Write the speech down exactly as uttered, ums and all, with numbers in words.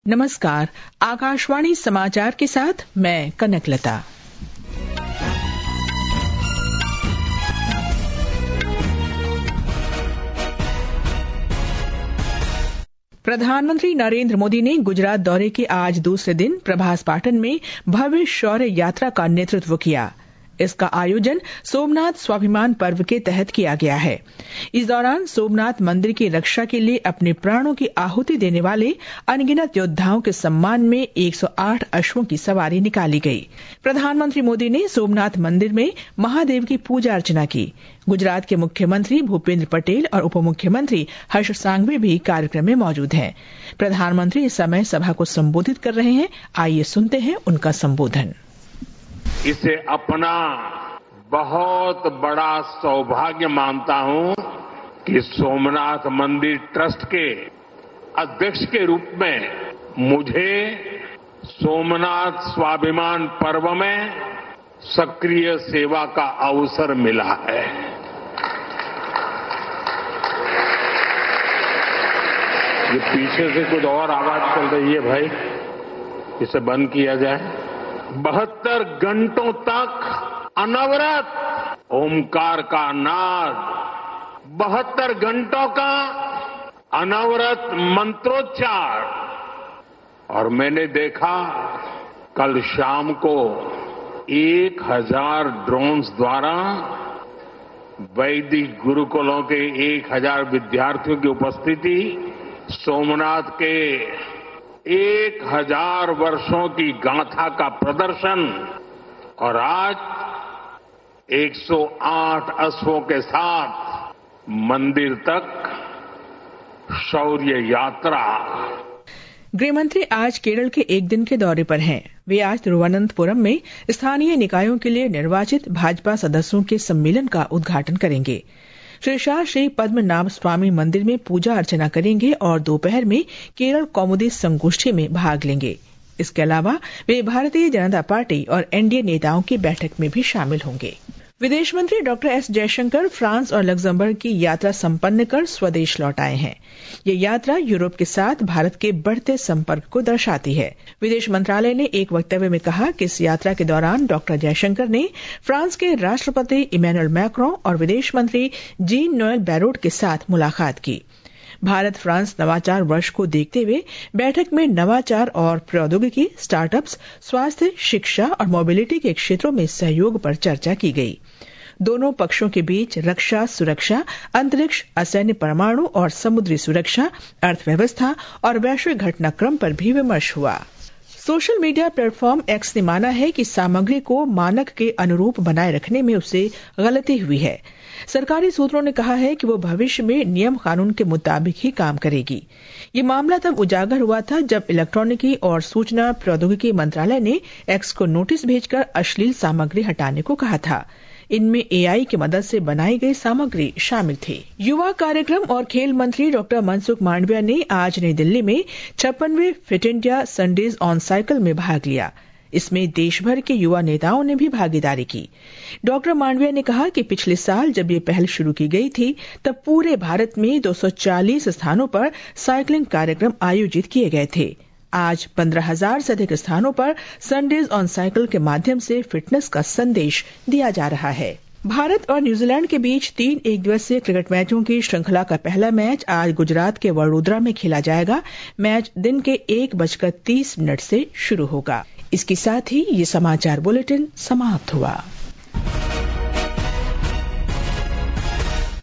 नमस्कार, आकाशवाणी समाचार के साथ मैं कनकलता। प्रधानमंत्री नरेंद्र मोदी ने गुजरात दौरे के आज दूसरे दिन प्रभास पाटन में भव्य शौर्य यात्रा का नेतृत्व किया। इसका आयोजन सोमनाथ स्वाभिमान पर्व के तहत किया गया है। इस दौरान सोमनाथ मंदिर की रक्षा के लिए अपने प्राणों की आहुति देने वाले अनगिनत योद्धाओं के सम्मान में एक सौ आठ अश्वों की सवारी निकाली गई। प्रधानमंत्री मोदी ने सोमनाथ मंदिर में महादेव की पूजा अर्चना की। गुजरात के मुख्यमंत्री भूपेंद्र पटेल और उप मुख्यमंत्री हर्ष सांघवी भी कार्यक्रम में मौजूद हैं। प्रधानमंत्री इस समय सभा को संबोधित कर रहे हैं। आइए सुनते हैं उनका संबोधन। इसे अपना बहुत बड़ा सौभाग्य मानता हूं कि सोमनाथ मंदिर ट्रस्ट के अध्यक्ष के रूप में मुझे सोमनाथ स्वाभिमान पर्व में सक्रिय सेवा का अवसर मिला है। ये पीछे से कुछ और आवाज चल रही है भाई, इसे बंद किया जाए। बहत्तर घंटों तक अनवरत ओमकार का नाद, बहत्तर घंटों का अनवरत मंत्रोच्चार, और मैंने देखा कल शाम को एक हजार ड्रोन्स द्वारा वैदिक गुरुकुलों के एक हजार विद्यार्थियों की उपस्थिति, सोमनाथ के एक हजार वर्षों की गाथा का प्रदर्शन, और आज एक सौ आठ अश्वों के साथ मंदिर तक शौर्य यात्रा। गृहमंत्री आज केरल के एक दिन के दौरे पर हैं। वे आज तिरुवनंतपुरम में स्थानीय निकायों के लिए निर्वाचित भाजपा सदस्यों के सम्मेलन का उद्घाटन करेंगे। श्री शाह श्री पद्मनाभ स्वामी मंदिर में पूजा अर्चना करेंगे और दोपहर में केरल कौमुदी संगोष्ठी में भाग लेंगे। इसके अलावा वे भारतीय जनता पार्टी और एनडीए नेताओं की बैठक में भी शामिल होंगे। विदेश मंत्री डॉक्टर एस जयशंकर फ्रांस और लग्जमबर्ग की यात्रा संपन्न कर स्वदेश लौट आए हैं। ये यात्रा यूरोप के साथ भारत के बढ़ते संपर्क को दर्शाती है। विदेश मंत्रालय ने एक वक्तव्य में कहा कि इस यात्रा के दौरान डॉक्टर जयशंकर ने फ्रांस के राष्ट्रपति इमैनुअल मैक्रों और विदेश मंत्री जीन नोएल बैरोट के साथ मुलाकात की। भारत फ्रांस नवाचार वर्ष को देखते हुए बैठक में नवाचार और प्रौद्योगिकी, स्टार्टअप्स, स्वास्थ्य, शिक्षा और मोबिलिटी के क्षेत्रों में सहयोग पर चर्चा की गई। दोनों पक्षों के बीच रक्षा, सुरक्षा, अंतरिक्ष, असैन्य, परमाणु और समुद्री सुरक्षा, अर्थव्यवस्था और वैश्विक घटनाक्रम पर भी विमर्श हुआ। सोशल मीडिया प्लेटफॉर्म एक्स ने माना है कि सामग्री को मानक के अनुरूप बनाए रखने में उसे गलती हुई है। सरकारी सूत्रों ने कहा है कि वो भविष्य में नियम कानून के मुताबिक ही काम करेगी। ये मामला तब उजागर हुआ था जब इलेक्ट्रॉनिकी और सूचना प्रौद्योगिकी मंत्रालय ने एक्स को नोटिस भेजकर अश्लील सामग्री हटाने को कहा था। इनमें एआई की मदद से बनाई गई सामग्री शामिल थी। युवा कार्यक्रम और खेल मंत्री डॉक्टर मनसुख मांडविया ने आज नई दिल्ली में छप्पनवें fit India Sundays on cycle में भाग लिया। इसमें देश भर के युवा नेताओं ने भी भागीदारी की। डॉक्टर मांडविया ने कहा कि पिछले साल जब ये पहल शुरू की गई थी तब पूरे भारत में दो सौ चालीस स्थानों पर साइकिलिंग कार्यक्रम आयोजित किए गए थे। आज पंद्रह हजार से अधिक स्थानों पर संडेज ऑन साइकिल के माध्यम से फिटनेस का संदेश दिया जा रहा है। भारत और न्यूजीलैंड के बीच तीन एक दिवसीय क्रिकेट मैचों की श्रृंखला का पहला मैच आज गुजरात के वडोदरा में खेला जाएगा। मैच दिन के एक बजकर तीस मिनट से शुरू होगा। इसके साथ ही ये समाचार बुलेटिन समाप्त हुआ।